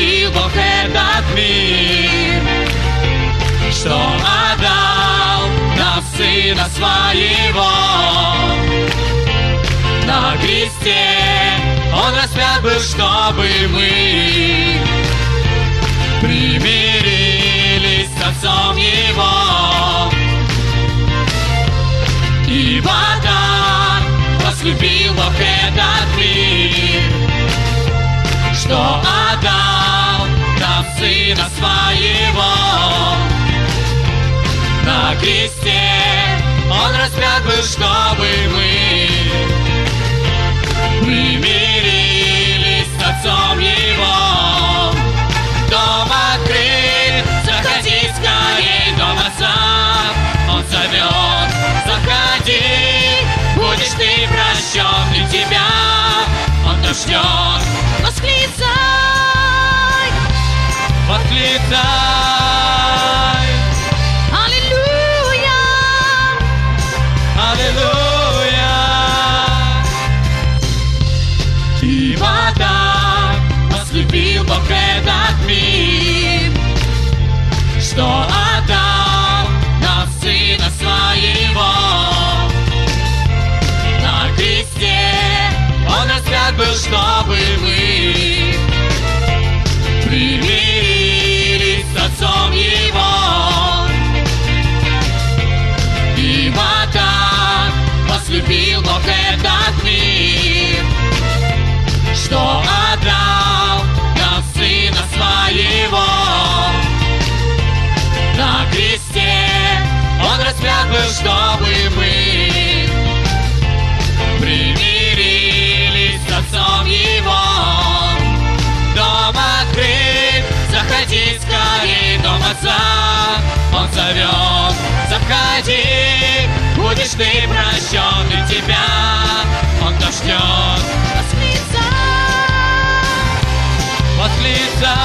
возлюбил Бог этот мир, что отдал нам Сына Своего. На кресте Он распят был, чтобы мы примирились с Отцом Его. Ибо так возлюбил Бог этот мир, что отдал нам Сына Своего. На кресте Он распят был, чтобы мы примирились с Отцом Его. Дом открыт, заходи скорей, дом Отца Он зовет. Заходи, будешь ты прощен, и тебя Он там ждет. Восклицай, восклицай. Аллилуйя, аллилуйя. Ибо так возлюбил Бог этот мир, что отдал нам Сына Своего. На кресте Он распят был, чтобы мы примирились с Отцом Его. Ибо так возлюбил Бог этот мир, что отдал нам Сына Своего. На кресте Он распят был, чтобы мы примирились с Отцом Его. Дом открыт, заходи скорей, дом Отца Он зовет. Заходи, будешь ты прощен, и тебя Он там ждет. Восклицай, восклицай.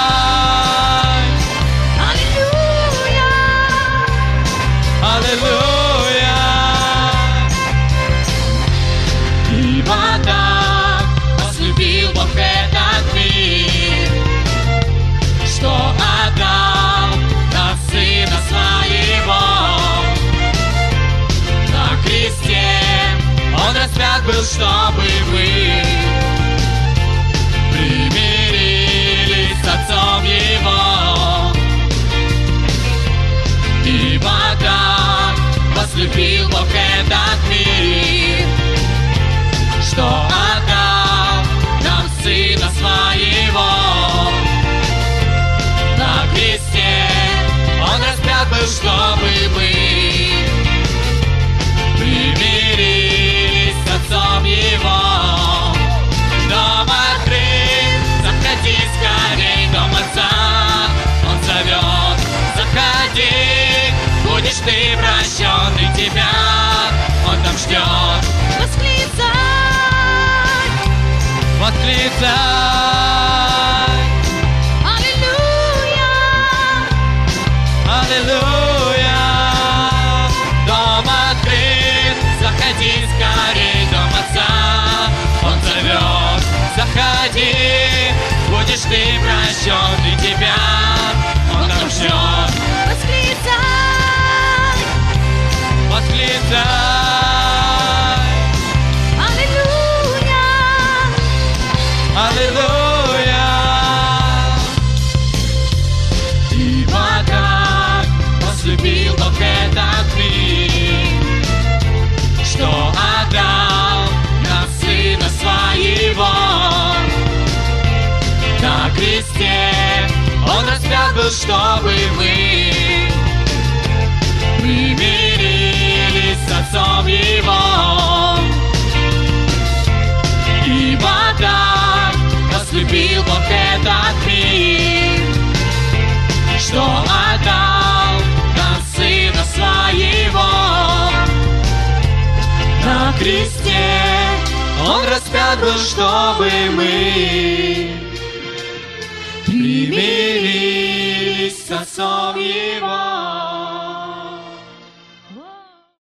Аллилуйя, аллилуйя. Ибо так возлюбил Бог этот мир, что отдал нам Сына Своего. На кресте Он распят был, чтобы мы примирились с Отцом Его. Ибо так возлюбил Бог этот мир, что отдал нам Сына Своего. На кресте Он распят был, чтобы мы примирились с Отцом Его. Дом открыт, заходи скорей, дом Отца Он зовет. Заходи, будешь ты прощен, и тебя Он там ждет. Восклицай, восклицай. Аллилуйя, аллилуйя. Дом открыт, заходи скорей, дом Отца Он зовет. Заходи, будешь ты прощен, и тебя Он там ждет. Восклицай, восклицай. Аллилуйя, аллилуйя. Ибо так возлюбил Бог этот мир, что отдал нам Сына Своего. На кресте Он распят был, чтобы мы примирились с Отцом Его. Ибо так возлюбил Бог этот мир, что отдал нам Сына Своего. На кресте Он распят был, чтобы мы примирились с Отцом Его.